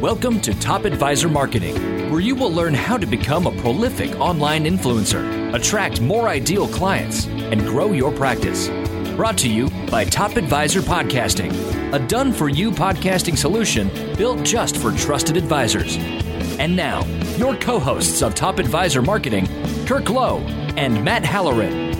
Welcome to Top Advisor Marketing, where you will learn how to become a prolific online influencer, attract more ideal clients, and grow your practice. Brought to you by Top Advisor Podcasting, a done-for-you podcasting solution built just for trusted advisors. And now, your co-hosts of Top Advisor Marketing, Kirk Lowe and Matt Halloran.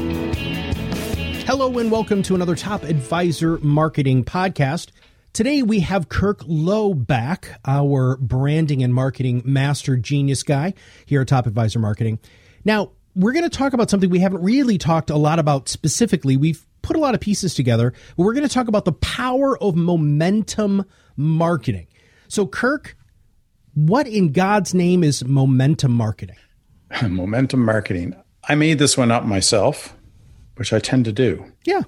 Hello and welcome to another Top Advisor Marketing podcast. Today we have Kirk Lowe back, our branding and marketing master genius guy here at Top Advisor Marketing. Now, we're going to talk about something we haven't really talked a lot about specifically. We've put a lot of pieces together, but we're going to talk about the power of momentum marketing. So, Kirk, what in God's name is momentum marketing? Momentum marketing. I made this one up myself, which I tend to do. Yeah.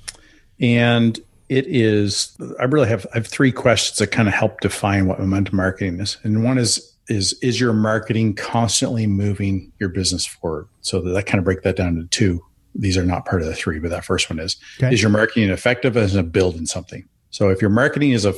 And it is, I have three questions that kind of help define what momentum marketing is. And one is your marketing constantly moving your business forward? So that kind of break that down to two. These are not part of the three, but that first one is. Okay. Is your marketing effective as a building something? So if your marketing is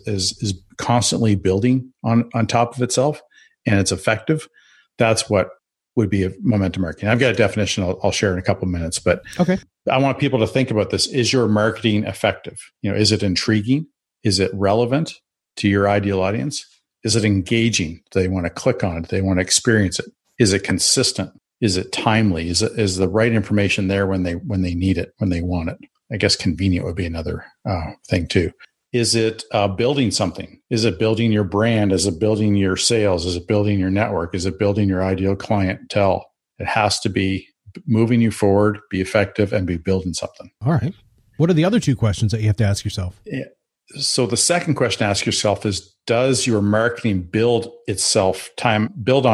constantly building on top of itself and it's effective, that's what would be a momentum marketing. I've got a definition I'll share in a couple of minutes, but okay. I want people to think about this. Is your marketing effective? Is it intriguing? Is it relevant to your ideal audience? Is it engaging? Do they want to click on it? Do they want to experience it? Is it consistent? Is it timely? Is the right information there when they need it, when they want it? I guess convenient would be another thing too. Is it building something? Is it building your brand? Is it building your sales? Is it building your network? Is it building your ideal clientele? It has to be moving you forward, be effective, and be building something. All right. What are the other two questions that you have to ask yourself? Yeah. So the second question to ask yourself is, does your marketing build on itself time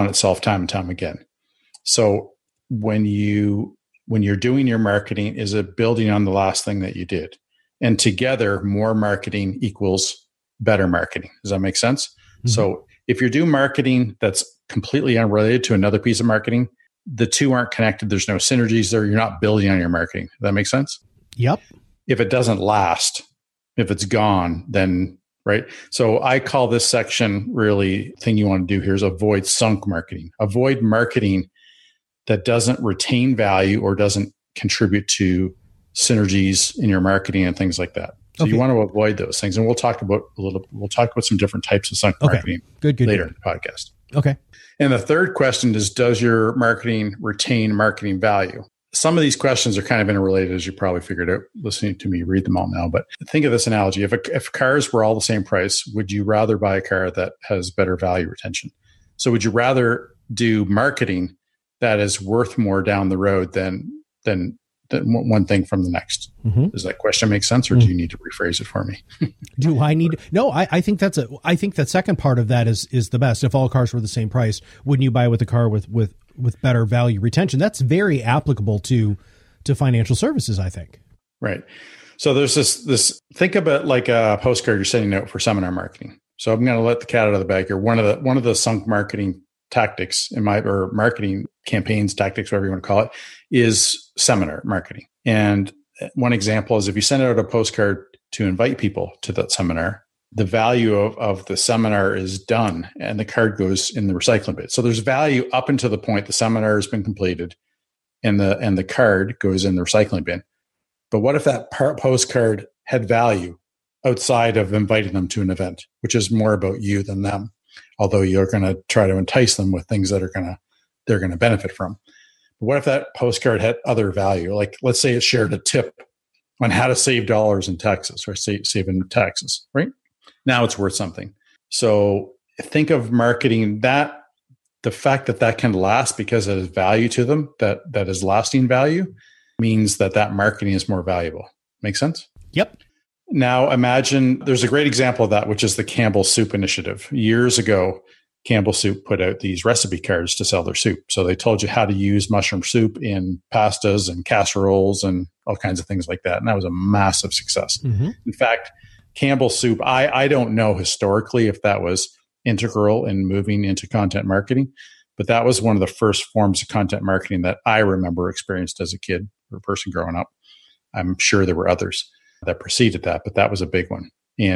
and time again? So when you're doing your marketing, is it building on the last thing that you did? And together, more marketing equals better marketing. Does that make sense? Mm-hmm. So if you're doing marketing that's completely unrelated to another piece of marketing, the two aren't connected. There's no synergies there. You're not building on your marketing. Does that make sense? Yep. If it doesn't last, if it's gone, then, right? So I call this section really, thing you want to do here is avoid sunk marketing. Avoid marketing that doesn't retain value or doesn't contribute to synergies in your marketing and things like that. So you want to avoid those things. And we'll talk about some different types of sunk marketing later in the podcast. Okay. And the third question is, does your marketing retain marketing value? Some of these questions are kind of interrelated, as you probably figured out listening to me read them all now. But think of this analogy. If cars were all the same price, would you rather buy a car that has better value retention? So would you rather do marketing that is worth more down the road than one thing from the next? Mm-hmm. Does that question make sense, or do you need to rephrase it for me? Do I need? No, I think I think that second part of that is the best. If all cars were the same price, wouldn't you buy with a car with better value retention? That's very applicable to financial services, I think. Right. So there's this. Think of it like a postcard you're sending out for seminar marketing. So I'm going to let the cat out of the bag here. One of the sunk marketing tactics or marketing campaigns, tactics, whatever you want to call it, is seminar marketing. And one example is if you send out a postcard to invite people to that seminar, the value of the seminar is done and the card goes in the recycling bin. So there's value up until the point the seminar has been completed and the card goes in the recycling bin. But what if that postcard had value outside of inviting them to an event, which is more about you than them? Although you're going to try to entice them with things that they're going to benefit from. But what if that postcard had other value? Like, let's say it shared a tip on how to save dollars in taxes or save in taxes, right? Now it's worth something. So think of marketing that the fact that can last because it has value to them, that is lasting value, means that marketing is more valuable. Make sense? Yep. Now imagine there's a great example of that, which is the Campbell Soup Initiative. Years ago, Campbell Soup put out these recipe cards to sell their soup. So they told you how to use mushroom soup in pastas and casseroles and all kinds of things like that. And that was a massive success. Mm-hmm. In fact, Campbell Soup, I don't know historically if that was integral in moving into content marketing, but that was one of the first forms of content marketing that I remember experienced as a kid or a person growing up. I'm sure there were others that preceded that, but that was a big one. And if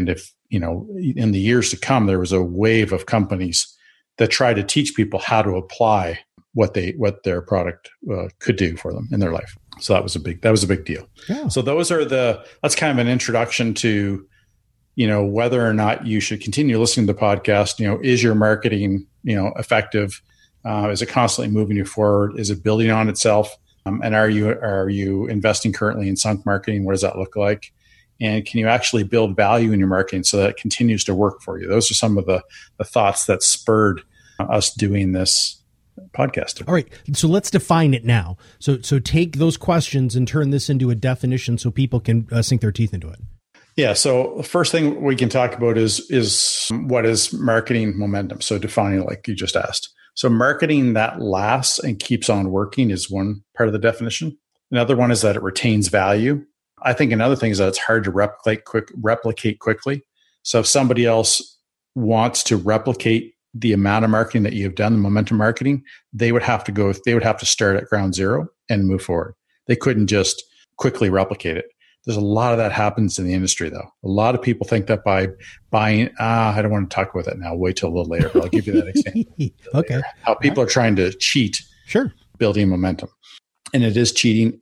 in the years to come, there was a wave of companies that try to teach people how to apply what their product could do for them in their life. So that was a big deal. Yeah. So that's kind of an introduction to, whether or not you should continue listening to the podcast. Is your marketing, effective? Is it constantly moving you forward? Is it building on itself? And are you investing currently in sunk marketing? What does that look like? And can you actually build value in your marketing so that it continues to work for you? Those are some of the thoughts that spurred us doing this podcast. All right. So let's define it now. So take those questions and turn this into a definition so people can sink their teeth into it. Yeah. So the first thing we can talk about is what is marketing momentum? So defining it like you just asked. So marketing that lasts and keeps on working is one part of the definition. Another one is that it retains value. I think another thing is that it's hard to replicate quickly. So if somebody else wants to replicate the amount of marketing that you've done, the momentum marketing, they would have to start at ground zero and move forward. They couldn't just quickly replicate it. There's a lot of that happens in the industry, though. A lot of people think that by buying, I don't want to talk about that now. Wait till a little later, but I'll give you that example. Okay. How people are trying to cheat, sure, building momentum, and it is cheating,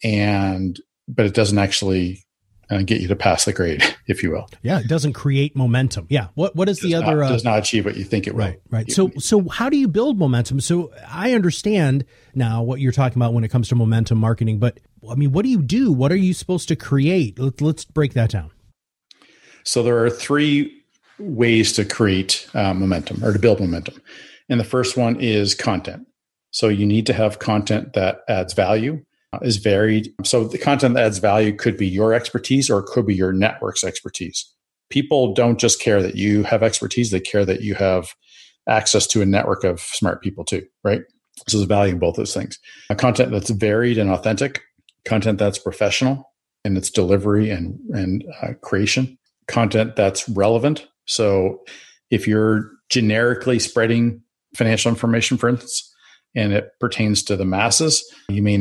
but it doesn't actually get you to pass the grade, if you will. Yeah, it doesn't create momentum. Yeah. What is the other? Does not achieve what you think it will. Right. So how do you build momentum? So I understand now what you're talking about when it comes to momentum marketing, but I mean, what do you do? What are you supposed to create? Let's break that down. So there are three ways to create momentum or to build momentum. And the first one is content. So you need to have content that adds value, is varied. So the content that adds value could be your expertise or it could be your network's expertise. People don't just care that you have expertise. They care that you have access to a network of smart people too, right? So there's value in both those things. Content that's varied and authentic, content that's professional in its delivery and creation, content that's relevant. So if you're generically spreading financial information, for instance, and it pertains to the masses, that may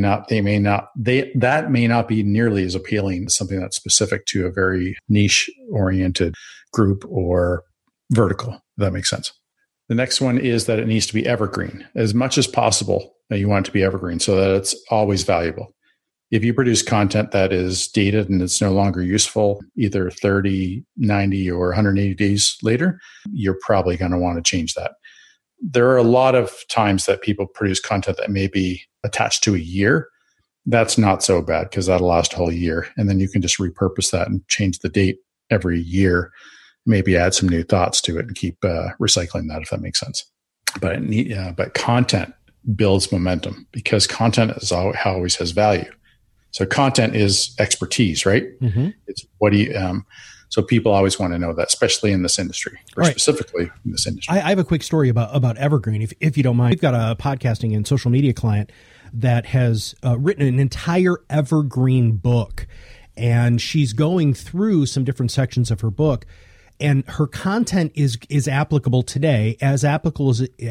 not be nearly as appealing as something that's specific to a very niche oriented group or vertical, if that makes sense. The next one is that it needs to be evergreen. As much as possible, you want it to be evergreen so that it's always valuable. If you produce content that is dated and it's no longer useful, either 30, 90, or 180 days later, you're probably going to want to change that. There are a lot of times that people produce content that may be attached to a year. That's not so bad because that'll last a whole year. And then you can just repurpose that and change the date every year, maybe add some new thoughts to it and keep recycling that, if that makes sense. But content builds momentum because content always has value. So content is expertise, right? Mm-hmm. It's what do you... So people always want to know that, especially in this industry, or right. Specifically in this industry. I have a quick story about Evergreen, if you don't mind. We've got a podcasting and social media client that has written an entire Evergreen book, and she's going through some different sections of her book, and her content is applicable today, as applicable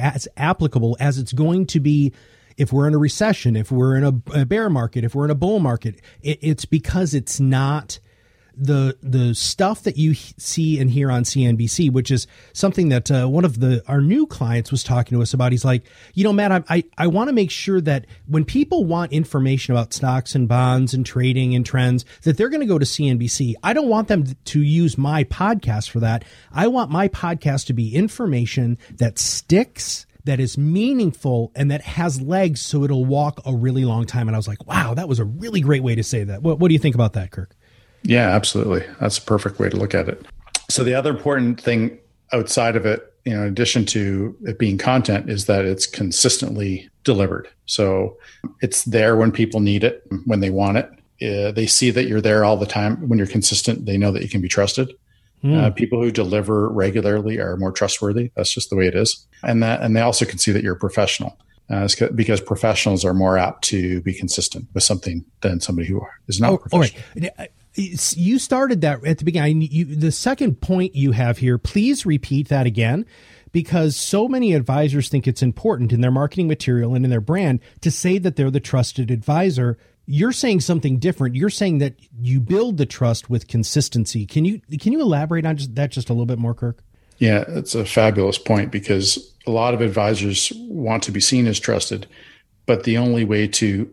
as it's going to be if we're in a recession, if we're in a bear market, if we're in a bull market. It's because it's not the stuff that you see and hear on CNBC, which is something that one of our new clients was talking to us about. He's like, Matt, I want to make sure that when people want information about stocks and bonds and trading and trends, that they're going to go to CNBC. I don't want them to use my podcast for that. I want my podcast to be information that sticks, that is meaningful, and that has legs so it'll walk a really long time. And I was like, wow, that was a really great way to say that. What do you think about that, Kirk? Yeah, absolutely. That's a perfect way to look at it. So the other important thing outside of it, in addition to it being content, is that it's consistently delivered. So it's there when people need it, when they want it. They see that you're there all the time. When you're consistent, they know that you can be trusted. People who deliver regularly are more trustworthy. That's just the way it is. And they also can see that you're a professional. Because professionals are more apt to be consistent with something than somebody who is not professional. All right. You started that at the beginning. The second point you have here, please repeat that again, because so many advisors think it's important in their marketing material and in their brand to say that they're the trusted advisor. you're saying something different. You're saying that you build the trust with consistency. Can you elaborate on that just a little bit more, Kirk? Yeah, it's a fabulous point, because a lot of advisors want to be seen as trusted, but the only way to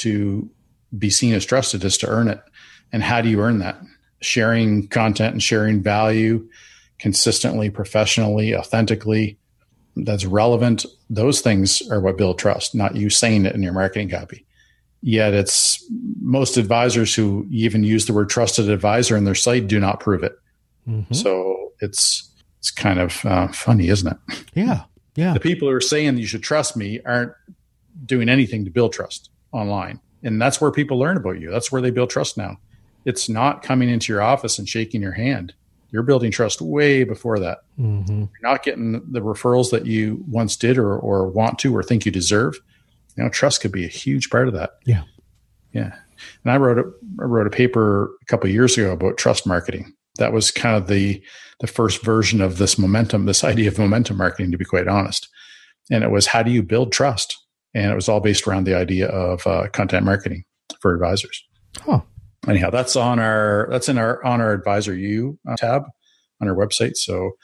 be seen as trusted is to earn it. And how do you earn that? Sharing content and sharing value consistently, professionally, authentically, that's relevant. Those things are what build trust, not you saying it in your marketing copy. Yet it's most advisors who even use the word trusted advisor in their site do not prove it. Mm-hmm. So it's kind of funny, isn't it? Yeah. Yeah. The people who are saying you should trust me aren't doing anything to build trust online. And that's where people learn about you. That's where they build trust now. It's not coming into your office and shaking your hand. You're building trust way before that. Mm-hmm. You're not getting the referrals that you once did or want to or think you deserve. Trust could be a huge part of that. Yeah. Yeah. And I wrote a paper a couple of years ago about trust marketing. That was kind of the first version of this idea of momentum marketing, to be quite honest. And it was, how do you build trust? And it was all based around the idea of content marketing for advisors. Huh. Anyhow, that's on our Advisor U tab on our website. So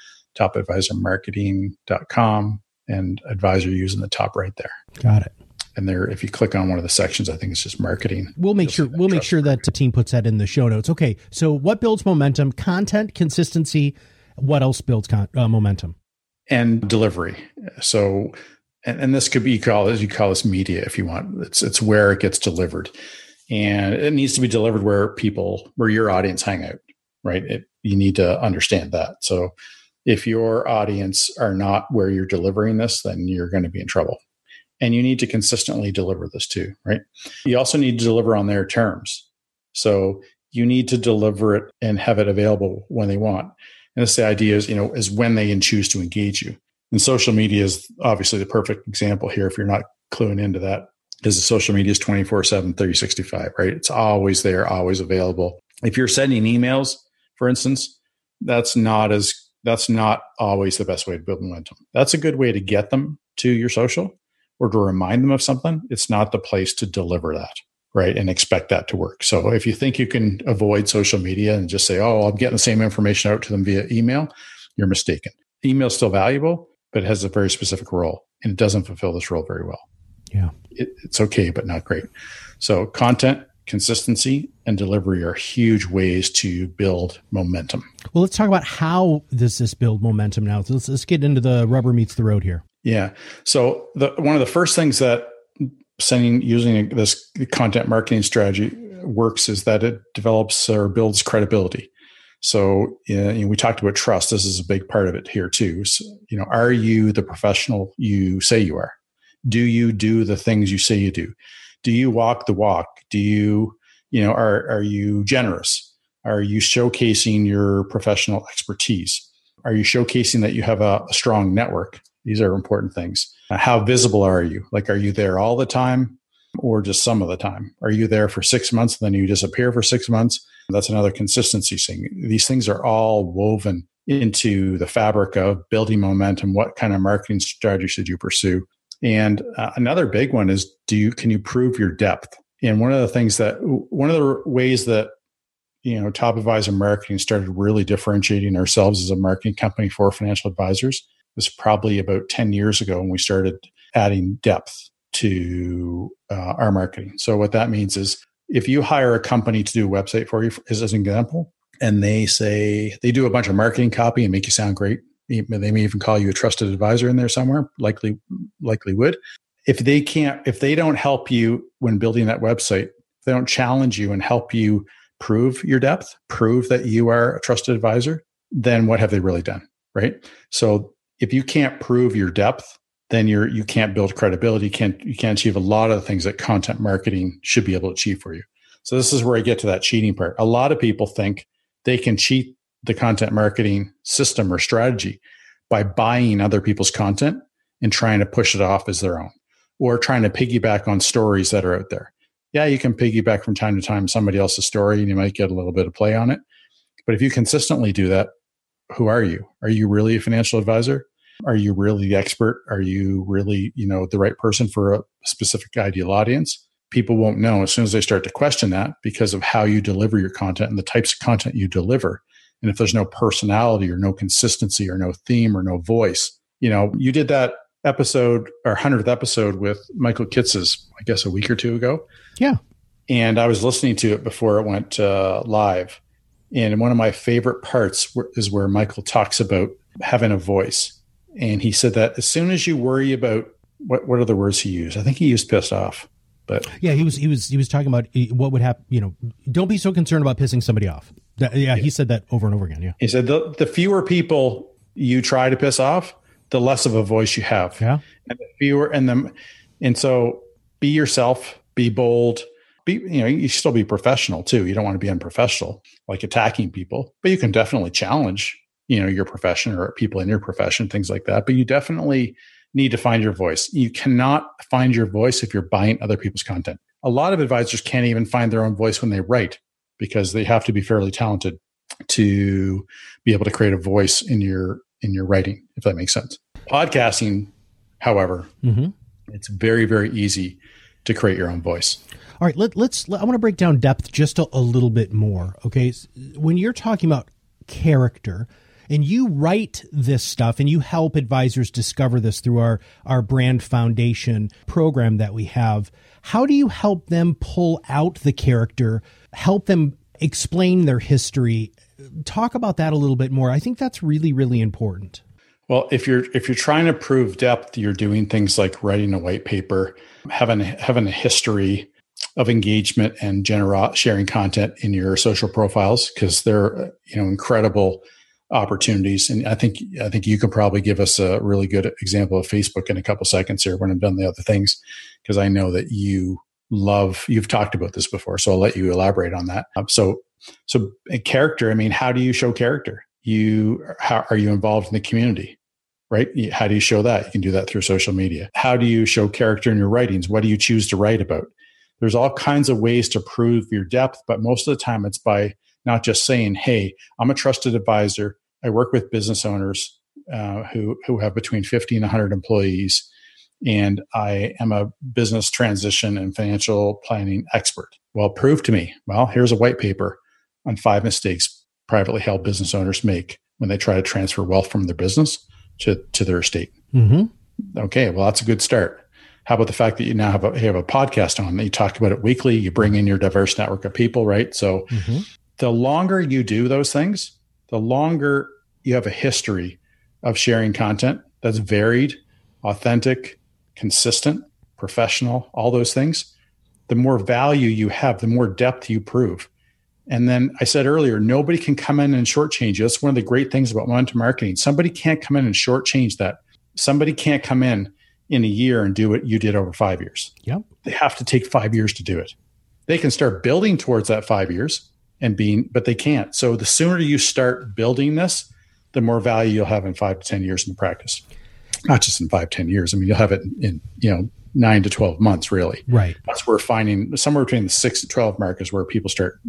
topadvisormarketing.com, and Advisor U's in the top right there. Got it. And there, if you click on one of the sections, I think it's just marketing. We'll make sure that the team puts that in the show notes. Okay. So what builds momentum? Content, consistency. What else builds momentum? And delivery. So, and this could be, you call this media if you want. It's where it gets delivered. And it needs to be delivered where your audience hang out, right? You need to understand that. So if your audience are not where you're delivering this, then you're going to be in trouble. And you need to consistently deliver this too, right? You also need to deliver on their terms. So you need to deliver it and have it available when they want. And that's the idea is when they choose to engage you. And social media is obviously the perfect example here if you're not cluing into that. Because the social media is 24/7, 365, right? It's always there, always available. If you're sending emails, for instance, that's not always the best way to build momentum. That's a good way to get them to your social or to remind them of something. It's not the place to deliver that, right? And expect that to work. So if you think you can avoid social media and just say, oh, I'm getting the same information out to them via email, you're mistaken. Email is still valuable, but it has a very specific role, and it doesn't fulfill this role very well. Yeah. It's okay, but not great. So content, consistency, and delivery are huge ways to build momentum. Well, let's talk about how does this build momentum now. So let's get into the rubber meets the road here. Yeah. So one of the first things that using this content marketing strategy works is that it develops or builds credibility. So we talked about trust. This is a big part of it here too. So, are you the professional you say you are? Do you do the things you say you do? Do you walk the walk? Do you, are you generous? Are you showcasing your professional expertise? Are you showcasing that you have a strong network? These are important things. How visible are you? Like, are you there all the time or just some of the time? Are you there for 6 months, then you disappear for 6 months? That's another consistency thing. These things are all woven into the fabric of building momentum. What kind of marketing strategy should you pursue? And another big one is, can you prove your depth? And one of the ways that, Top Advisor Marketing started really differentiating ourselves as a marketing company for financial advisors was probably about 10 years ago when we started adding depth to our marketing. So what that means is, if you hire a company to do a website for you, as an example, and they do a bunch of marketing copy and make you sound great, they may even call you a trusted advisor in there somewhere, likely would. If they don't help you when building that website, if they don't challenge you and help you prove your depth, prove that you are a trusted advisor, then what have they really done, right? So if you can't prove your depth, then you can't build credibility. You can't achieve a lot of the things that content marketing should be able to achieve for you. So this is where I get to that cheating part. A lot of people think they can cheat the content marketing system or strategy by buying other people's content and trying to push it off as their own, or trying to piggyback on stories that are out there. Yeah, you can piggyback from time to time somebody else's story and you might get a little bit of play on it. But if you consistently do that, who are you? Are you really a financial advisor? Are you really the expert? Are you really, the right person for a specific ideal audience? people won't know as soon as they start to question that because of how you deliver your content and the types of content you deliver. And if there's no personality or no consistency or no theme or no voice, you did that episode, our 100th episode with Michael Kitz's, I guess a week or two ago. Yeah. And I was listening to it before it went live. And one of my favorite parts is where Michael talks about having a voice. And he said that as soon as you worry about, what are the words he used? I think he used pissed off. But yeah, he was talking about what would happen. Don't be so concerned about pissing somebody off. He said that over and over again. Yeah, he said the fewer people you try to piss off, the less of a voice you have. Yeah, and the fewer and so be yourself, be bold. You should still be professional too. You don't want to be unprofessional, like attacking people, but you can definitely challenge, your profession or people in your profession, things like that. But you definitely need to find your voice. You cannot find your voice if you're buying other people's content. A lot of advisors can't even find their own voice when they write because they have to be fairly talented to be able to create a voice in your writing, if that makes sense. Podcasting, however, it's very, very easy to create your own voice. All right, I want to break down depth just a little bit more. Okay. When you're talking about character, and you write this stuff and you help advisors discover this through our Brand Foundation program that we have, how do you help them pull out the character, help them explain their history? Talk about that a little bit more. I think that's really, really important. Well, if you're trying to prove depth, you're doing things like writing a white paper, having a history of engagement and sharing content in your social profiles, because they're incredible opportunities. And I think you can probably give us a really good example of Facebook in a couple seconds here when I'm done the other things, because I know that you've talked about this before. So I'll let you elaborate on that. So a character, how do you show character? How are you involved in the community, right? How do you show that? You can do that through social media. How do you show character in your writings? What do you choose to write about? There's all kinds of ways to prove your depth, but most of the time it's by not just saying, hey, I'm a trusted advisor. I work with business owners who have between 50 and 100 employees, and I am a business transition and financial planning expert. Well, prove to me. Well, here's a white paper on 5 mistakes privately held business owners make when they try to transfer wealth from their business to their estate. Mm-hmm. Okay, well, that's a good start. How about the fact that you now have a podcast on that you talk about it weekly, you bring in your diverse network of people, right? So the longer you do those things, the longer you have a history of sharing content that's varied, authentic, consistent, professional, all those things, the more value you have, the more depth you prove. And then I said earlier, nobody can come in and shortchange you. That's one of the great things about momentum marketing. Somebody can't come in and shortchange that. Somebody can't come in a year and do what you did over 5 years. Yep. They have to take 5 years to do it. They can start building towards that 5 years but they can't. So the sooner you start building this, the more value you'll have in 5 to 10 years in practice. Not just in 5-10 years. You'll have it in 9 to 12 months, really. Right. That's where we're finding somewhere between the 6 to 12 mark is where people start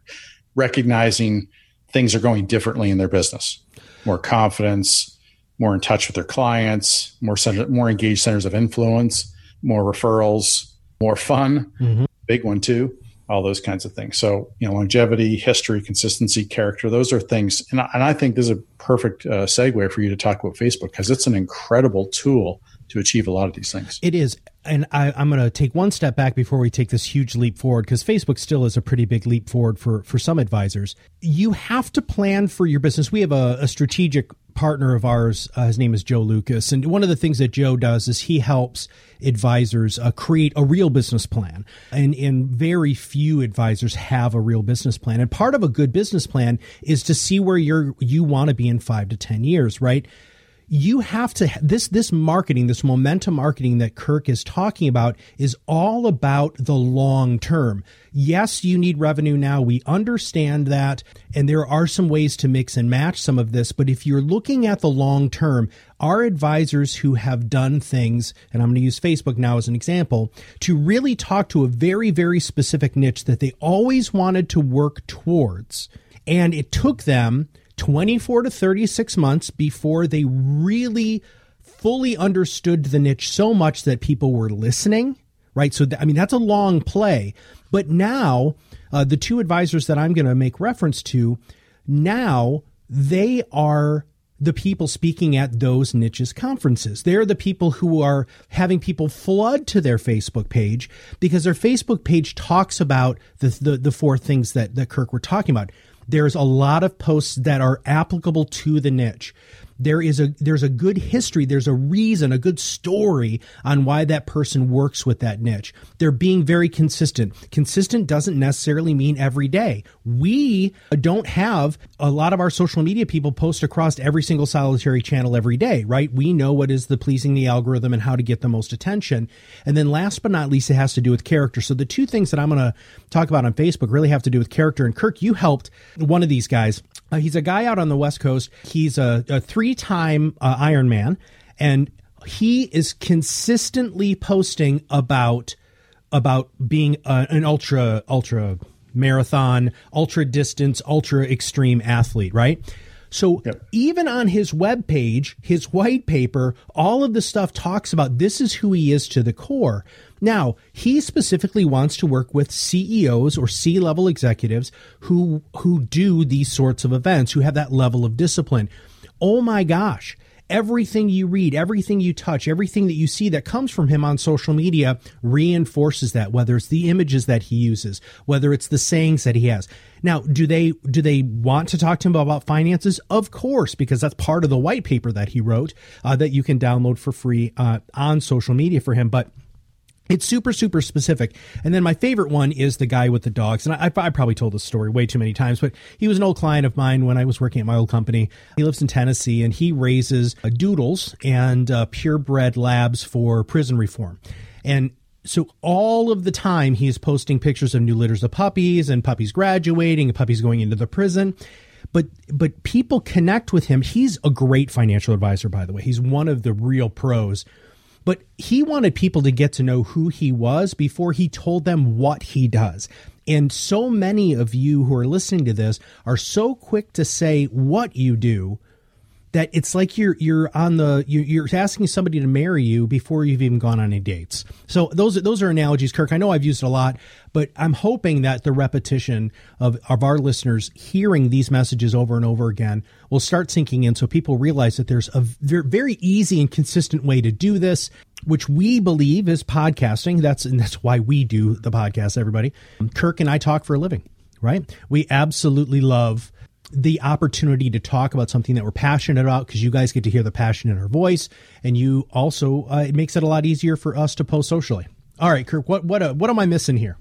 recognizing things are going differently in their business. More confidence, more in touch with their clients, more engaged centers of influence, more referrals, more fun, big one too, all those kinds of things. So, longevity, history, consistency, character, those are things. And I think this is a perfect segue for you to talk about Facebook, because it's an incredible tool to achieve a lot of these things. It is. And I'm going to take one step back before we take this huge leap forward, because Facebook still is a pretty big leap forward for some advisors. You have to plan for your business. We have a strategic partner of ours. His name is Joe Lucas. And one of the things that Joe does is he helps advisors create a real business plan. And very few advisors have a real business plan. And part of a good business plan is to see where you want to be in 5 to 10 years, right? You have to, this marketing, this momentum marketing that Kirk is talking about is all about the long term. Yes, you need revenue now. We understand that. And there are some ways to mix and match some of this. But if you're looking at the long term, our advisors who have done things, and I'm going to use Facebook now as an example, to really talk to a very, very specific niche that they always wanted to work towards. And it took them 24 to 36 months before they really fully understood the niche so much that people were listening, right? So, that's a long play. But now, the two advisors that I'm going to make reference to, now they are the people speaking at those niches conferences. They're the people who are having people flood to their Facebook page because their Facebook page talks about the four things that Kirk were talking about. There's a lot of posts that are applicable to the niche. There's a good history. There's a reason, a good story on why that person works with that niche. They're being very consistent. Consistent doesn't necessarily mean every day. We don't have a lot of our social media people post across every single solitary channel every day, right? We know what is pleasing the algorithm and how to get the most attention. And then last but not least, it has to do with character. So the two things that I'm going to talk about on Facebook really have to do with character. And Kirk, you helped one of these guys. He's a guy out on the West Coast. He's a 3-time Ironman, and he is consistently posting about being an ultra marathon, ultra distance, ultra extreme athlete, right? So even on his webpage, his white paper, all of the stuff talks about this is who he is to the core. Now, he specifically wants to work with CEOs or C-level executives who do these sorts of events, who have that level of discipline. Oh my gosh. Everything you read, everything you touch, everything that you see that comes from him on social media reinforces that, whether it's the images that he uses, whether it's the sayings that he has. Now, do they want to talk to him about finances? Of course, because that's part of the white paper that he wrote that you can download for free on social media for him. But it's super, super specific. And then my favorite one is the guy with the dogs. And I probably told this story way too many times, but he was an old client of mine when I was working at my old company. He lives in Tennessee, and he raises doodles and purebred labs for prison reform. And so all of the time he's posting pictures of new litters of puppies and puppies graduating and puppies going into the prison. But people connect with him. He's a great financial advisor, by the way. He's one of the real pros. But he wanted people to get to know who he was before he told them what he does. And so many of you who are listening to this are so quick to say what you do that it's like you're asking somebody to marry you before you've even gone on any dates. So those are analogies, Kirk. I know I've used it a lot, but I'm hoping that the repetition of our listeners hearing these messages over and over again will start sinking in, so people realize that there's a very easy and consistent way to do this, which we believe is podcasting. That's why we do the podcast, everybody. Kirk and I talk for a living, right? We absolutely love the opportunity to talk about something that we're passionate about, because you guys get to hear the passion in our voice, and you also it makes it a lot easier for us to post socially. All right, Kirk, what am I missing here?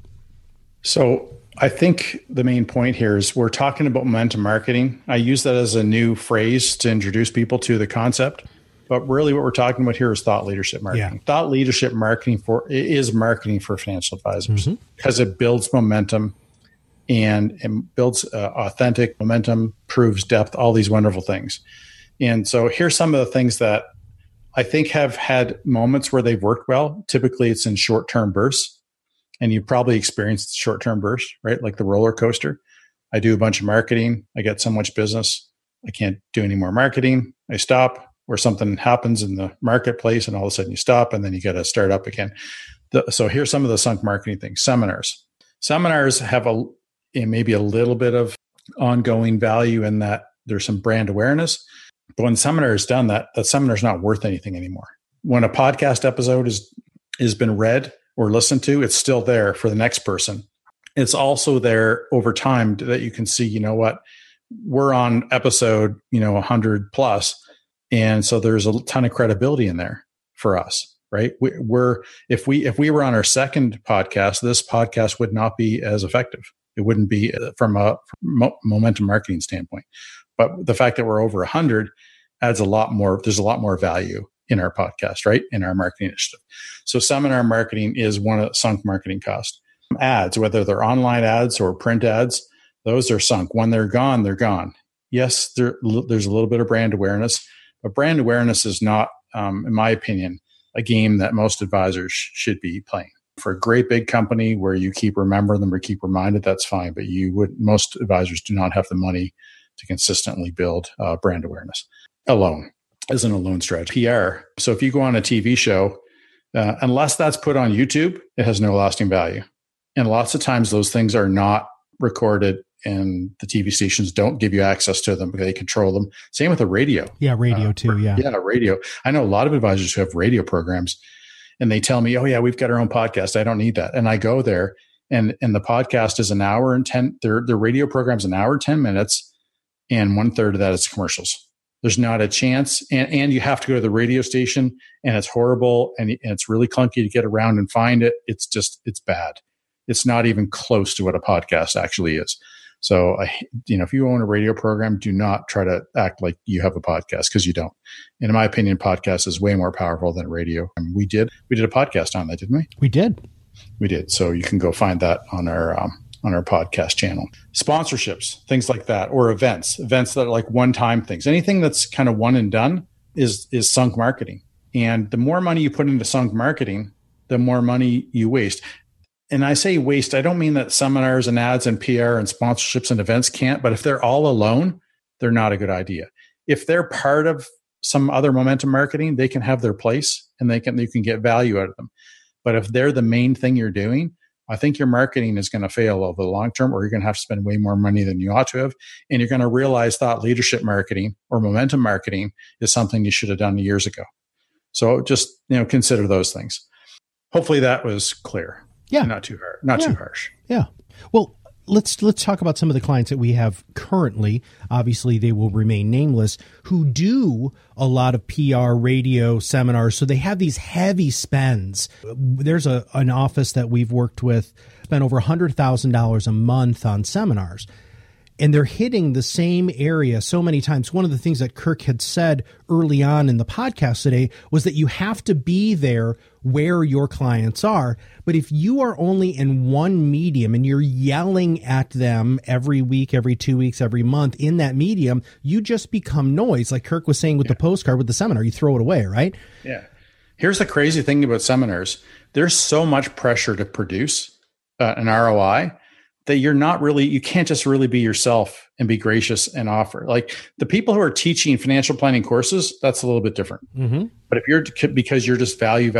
So I think the main point here is we're talking about momentum marketing. I use that as a new phrase to introduce people to the concept, but really what we're talking about here is thought leadership marketing. Yeah. Thought leadership marketing is marketing for financial advisors, because it builds momentum. And it builds authentic momentum, proves depth, all these wonderful things. And so here's some of the things that I think have had moments where they've worked well. Typically, it's in short-term bursts. And you probably experienced short-term bursts, right? Like the roller coaster. I do a bunch of marketing. I get so much business. I can't do any more marketing. I stop, or something happens in the marketplace, and all of a sudden you stop, and then you got to start up again. So here's some of the sunk marketing things. Seminars have maybe a little bit of ongoing value in that there's some brand awareness. But when seminar is done, that seminar is not worth anything anymore. When a podcast episode has been read or listened to, it's still there for the next person. It's also there over time that you can see, you know what, we're on episode, 100 plus. And so there's a ton of credibility in there for us, right? If we were on our second podcast, this podcast would not be as effective. It wouldn't be from a momentum marketing standpoint. But the fact that we're over 100 adds a lot more. There's a lot more value in our podcast, right? In our marketing initiative. So seminar marketing is one of the sunk marketing costs. Ads, whether they're online ads or print ads, those are sunk. When they're gone, they're gone. Yes, there's a little bit of brand awareness, but brand awareness is not, in my opinion, a game that most advisors should be playing. For a great big company where you keep remembering them or keep reminded, that's fine. But most advisors do not have the money to consistently build brand awareness alone. Isn't a lone strategy. PR. So if you go on a TV show Unless that's put on YouTube, it has no lasting value. And lots of times those things are not recorded and the TV stations don't give you access to them because they control them. Same with the radio. Yeah, radio too. Yeah, radio. I know a lot of advisors who have radio programs and they tell me, oh yeah, we've got our own podcast. I don't need that. And I go there and the podcast is an hour and 10, their radio program's an hour, 10 minutes, and 1/3 of that is commercials. There's not a chance. And you have to go to the radio station and it's horrible and it's really clunky to get around and find it. It's bad. It's not even close to what a podcast actually is. So, if you own a radio program, do not try to act like you have a podcast because you don't. And in my opinion, podcast is way more powerful than radio. And we did a podcast on that, didn't we? We did. So you can go find that on our podcast channel. Sponsorships, things like that, or events that are like one-time things. Anything that's kind of one and done is sunk marketing. And the more money you put into sunk marketing, the more money you waste. And I say waste, I don't mean that seminars and ads and PR and sponsorships and events can't, but if they're all alone, they're not a good idea. If they're part of some other momentum marketing, they can have their place and you can get value out of them. But if they're the main thing you're doing, I think your marketing is going to fail over the long term, or you're going to have to spend way more money than you ought to have. And you're going to realize thought leadership marketing or momentum marketing is something you should have done years ago. So just, consider those things. Hopefully that was clear. Yeah. Not too hard. Too harsh. Yeah. Well, let's talk about some of the clients that we have currently. Obviously, they will remain nameless, who do a lot of PR, radio, seminars. So they have these heavy spends. There's an office that we've worked with, spent over $100,000 a month on seminars. And they're hitting the same area so many times. One of the things that Kirk had said early on in the podcast today was that you have to be there where your clients are. But if you are only in one medium and you're yelling at them every week, every 2 weeks, every month in that medium, you just become noise. Like Kirk was saying with the postcard, with the seminar, you throw it away, right? Yeah. Here's the crazy thing about seminars. There's so much pressure to produce an ROI that you can't just really be yourself and be gracious and offer. Like the people who are teaching financial planning courses, that's a little bit different. Mm-hmm. But if because you're just value,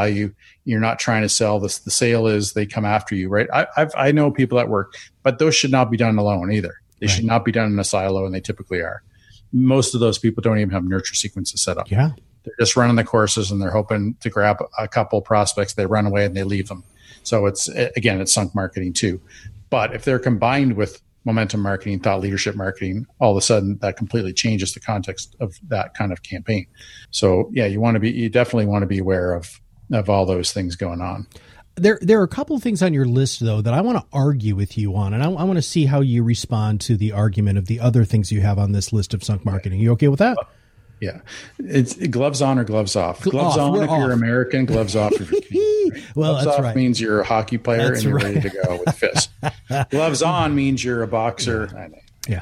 you're not trying to sell this, the sale is they come after you, right? I know people that work, but those should not be done alone either. They should not be done in a silo, and they typically are. Most of those people don't even have nurture sequences set up. Yeah. They're just running the courses and they're hoping to grab a couple prospects. They run away and they leave them. So it's sunk marketing too. But if they're combined with momentum marketing, thought leadership marketing, all of a sudden that completely changes the context of that kind of campaign. So yeah, you definitely want to be aware of all those things going on. There are a couple of things on your list though that I want to argue with you on, and I want to see how you respond to the argument of the other things you have on this list of sunk marketing. You okay with that? Yeah. It's gloves on or gloves off. Gloves on if you're American, gloves off if you're Canadian. Right? Well, gloves that's off right. means you're a hockey player and you're ready to go with fists. Gloves on means you're a boxer. Yeah.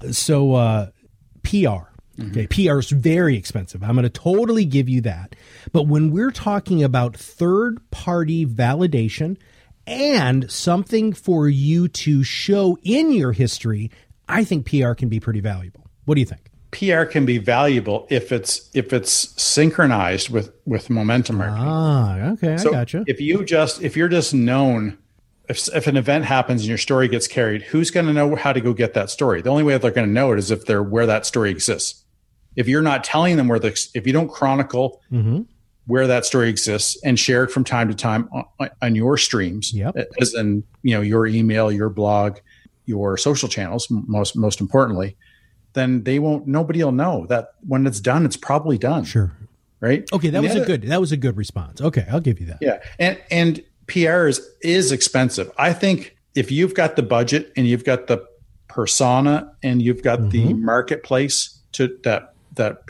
So PR. Okay, PR is very expensive. I'm going to totally give you that. But when we're talking about third-party validation and something for you to show in your history, I think PR can be pretty valuable. What do you think? PR can be valuable if it's synchronized with momentum marketing. Okay, I gotcha. If you're just known, if an event happens and your story gets carried, who's going to know how to go get that story? The only way they're going to know it is if they're where that story exists. If you're not telling them if you don't chronicle where that story exists and share it from time to time on your streams, as in your email, your blog, your social channels, most importantly, then nobody will know that when it's done, it's probably done. Sure. Right. Okay. That was a good response. Okay. I'll give you that. Yeah. And PR is expensive. I think if you've got the budget and you've got the persona and you've got the marketplace that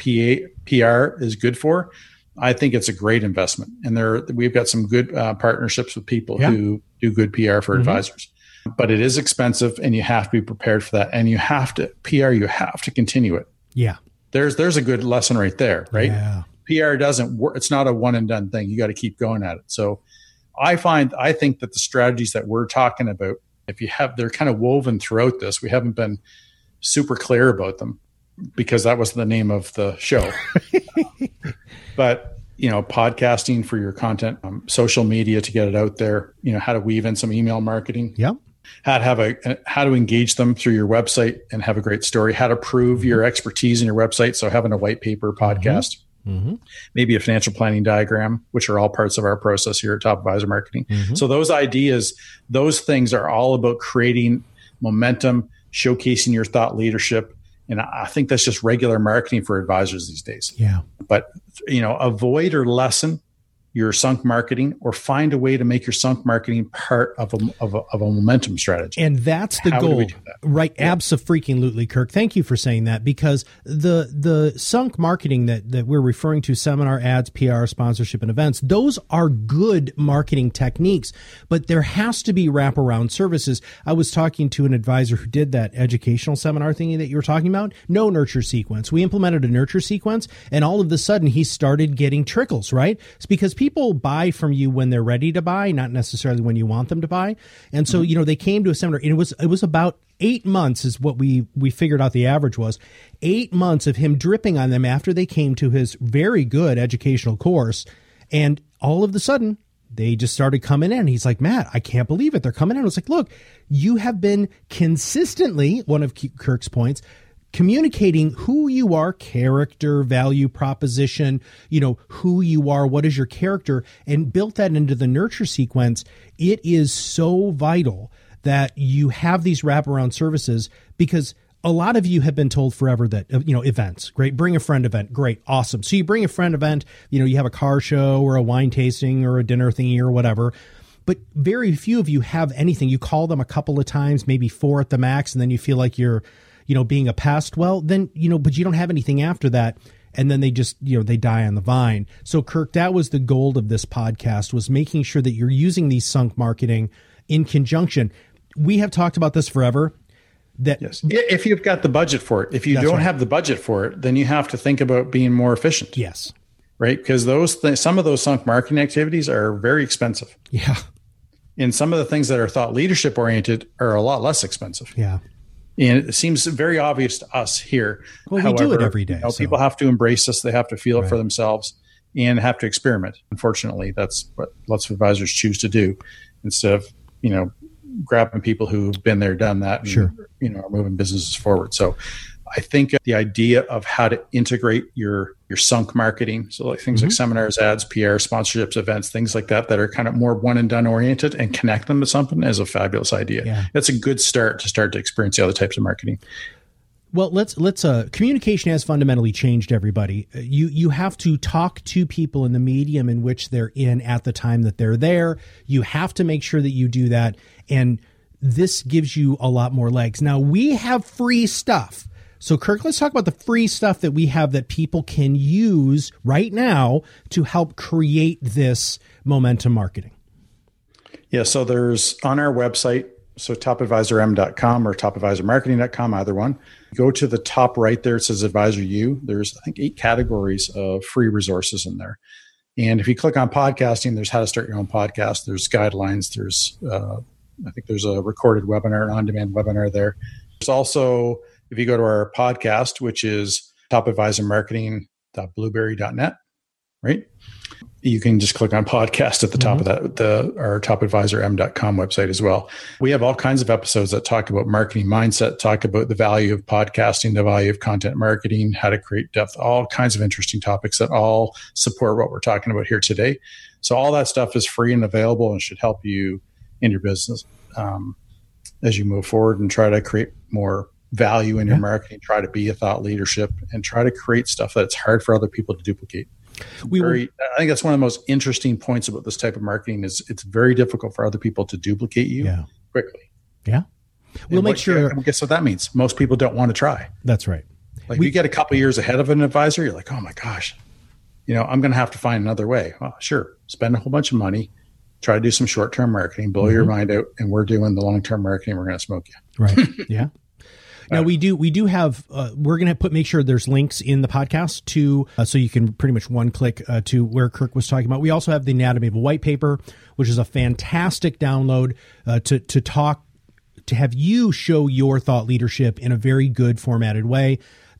PR is good for, I think it's a great investment. And we've got some good partnerships with people who do good PR for advisors. But it is expensive and you have to be prepared for that. And you have to continue it. Yeah. There's a good lesson right there, right? Yeah. PR doesn't work. It's not a one and done thing. You got to keep going at it. So I think that the strategies that we're talking about, they're kind of woven throughout this. We haven't been super clear about them because that was the name of the show. But podcasting for your content, social media to get it out there, how to weave in some email marketing. Yeah. How to engage them through your website and have a great story, how to prove your expertise in your website. So having a white paper podcast, maybe a financial planning diagram, which are all parts of our process here at Top Advisor Marketing. So those ideas, those things are all about creating momentum, showcasing your thought leadership. And I think that's just regular marketing for advisors these days. Yeah. But, avoid or lessen your sunk marketing, or find a way to make your sunk marketing part of a momentum strategy. And that's the goal, right? Yeah. Abso-freaking-lutely, Kirk. Thank you for saying that, because the sunk marketing that we're referring to, seminar, ads, PR, sponsorship, and events, those are good marketing techniques, but there has to be wraparound services. I was talking to an advisor who did that educational seminar thingy that you were talking about. No nurture sequence. We implemented a nurture sequence, and all of a sudden he started getting trickles, right? It's because people buy from you when they're ready to buy, not necessarily when you want them to buy. And so, they came to a seminar, and it was about 8 months is what we figured out the average was. 8 months of him dripping on them after they came to his very good educational course. And all of a sudden, they just started coming in. He's like, Matt, I can't believe it. They're coming in. I was like, look, you have been consistently, one of Kirk's points, communicating who you are, character, value proposition, who you are, what is your character, and built that into the nurture sequence. It is so vital that you have these wraparound services, because a lot of you have been told forever that, events, great, bring a friend event, great, awesome. So you bring a friend event, you have a car show or a wine tasting or a dinner thingy or whatever. But very few of you have anything. You call them a couple of times, maybe 4 at the max, and then you feel like you're being a pest. Well, then, but you don't have anything after that. And then they just, they die on the vine. So Kirk, that was the goal of this podcast, was making sure that you're using these sunk marketing in conjunction. We have talked about this forever. That yes, if you've got the budget for it. If you don't have the budget for it, then you have to think about being more efficient. Yes. Right. Because some of those sunk marketing activities are very expensive. Yeah. And some of the things that are thought leadership oriented are a lot less expensive. Yeah. And it seems very obvious to us here. Well, we do it every day. People have to embrace this. They have to feel it for themselves and have to experiment. Unfortunately, that's what lots of advisors choose to do, instead of, grabbing people who've been there, done that, and, are moving businesses forward. So I think the idea of how to integrate your sunk marketing, so like things like seminars, ads, PR, sponsorships, events, things like that are kind of more one and done oriented, and connect them to something, is a fabulous idea. Yeah. That's a good start to experience the other types of marketing. Well, let's communication has fundamentally changed, everybody. You have to talk to people in the medium in which they're in at the time that they're there. You have to make sure that you do that. And this gives you a lot more legs. Now, we have free stuff. So, Kirk, let's talk about the free stuff that we have that people can use right now to help create this momentum marketing. Yeah, so there's on our website, so topadvisorm.com or topadvisormarketing.com, either one. Go to the top right there, it says Advisor U. There's, I think, 8 categories of free resources in there. And if you click on podcasting, there's how to start your own podcast. There's guidelines. There's, I think there's a recorded webinar, an on-demand webinar there. There's also, if you go to our podcast, which is topadvisormarketing.blueberry.net, right? You can just click on podcast at the top of that, our topadvisorm.com website as well. We have all kinds of episodes that talk about marketing mindset, talk about the value of podcasting, the value of content marketing, how to create depth, all kinds of interesting topics that all support what we're talking about here today. So all that stuff is free and available and should help you in your business as you move forward and try to create more value in your marketing, try to be a thought leadership, and try to create stuff that's hard for other people to duplicate. I think that's one of the most interesting points about this type of marketing is it's very difficult for other people to duplicate you quickly. Yeah. We'll make sure. Guess what that means? Most people don't want to try. That's right. Like you get a couple of years ahead of an advisor, you're like, oh my gosh, I'm going to have to find another way. Well, sure. Spend a whole bunch of money, try to do some short-term marketing, blow your mind out, and we're doing the long-term marketing. We're going to smoke you. Right. Yeah. Now we do have, we're going to make sure there's links in the podcast to, so you can pretty much one click to where Kirk was talking about. We also have the Anatomy of a White Paper, which is a fantastic download to have you show your thought leadership in a very good formatted way.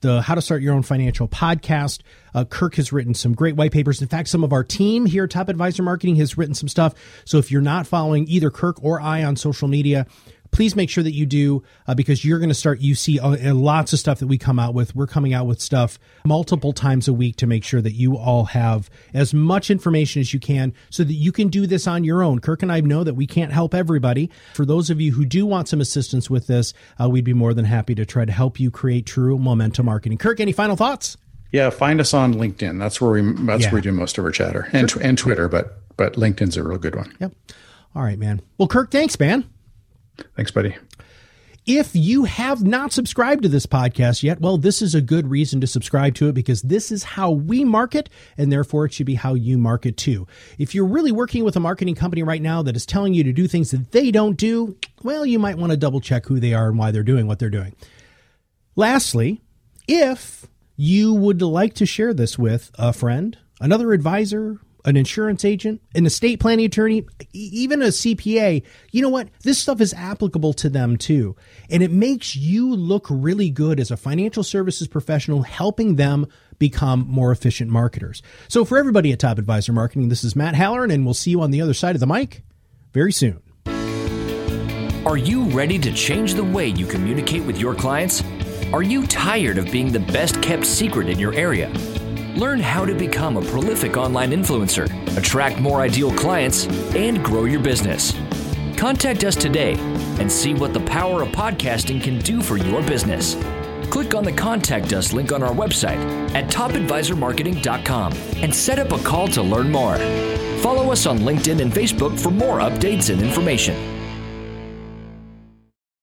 the How to Start Your Own Financial podcast. Kirk has written some great white papers. In fact, some of our team here at Top Advisor Marketing has written some stuff. So if you're not following either Kirk or I on social media, please make sure that you do, because you're going to start, you see lots of stuff that we come out with. We're coming out with stuff multiple times a week to make sure that you all have as much information as you can so that you can do this on your own. Kirk and I know that we can't help everybody. For those of you who do want some assistance with this, we'd be more than happy to try to help you create true momentum marketing. Kirk, any final thoughts? Yeah, find us on LinkedIn. That's where we do most of our chatter, and Twitter, but LinkedIn's a real good one. Yep. All right, man. Well, Kirk, thanks, man. Thanks, buddy. If you have not subscribed to this podcast yet, well, this is a good reason to subscribe to it, because this is how we market, and therefore it should be how you market too. If you're really working with a marketing company right now that is telling you to do things that they don't do, well, you might want to double check who they are and why they're doing what they're doing. Lastly, if you would like to share this with a friend, another advisor, an insurance agent, an estate planning attorney, even a CPA, you know what? This stuff is applicable to them too. And it makes you look really good as a financial services professional, helping them become more efficient marketers. So for everybody at Top Advisor Marketing, this is Matt Halloran, and we'll see you on the other side of the mic very soon. Are you ready to change the way you communicate with your clients? Are you tired of being the best kept secret in your area? Learn how to become a prolific online influencer, attract more ideal clients, and grow your business. Contact us today and see what the power of podcasting can do for your business. Click on the Contact Us link on our website at topadvisormarketing.com and set up a call to learn more. Follow us on LinkedIn and Facebook for more updates and information.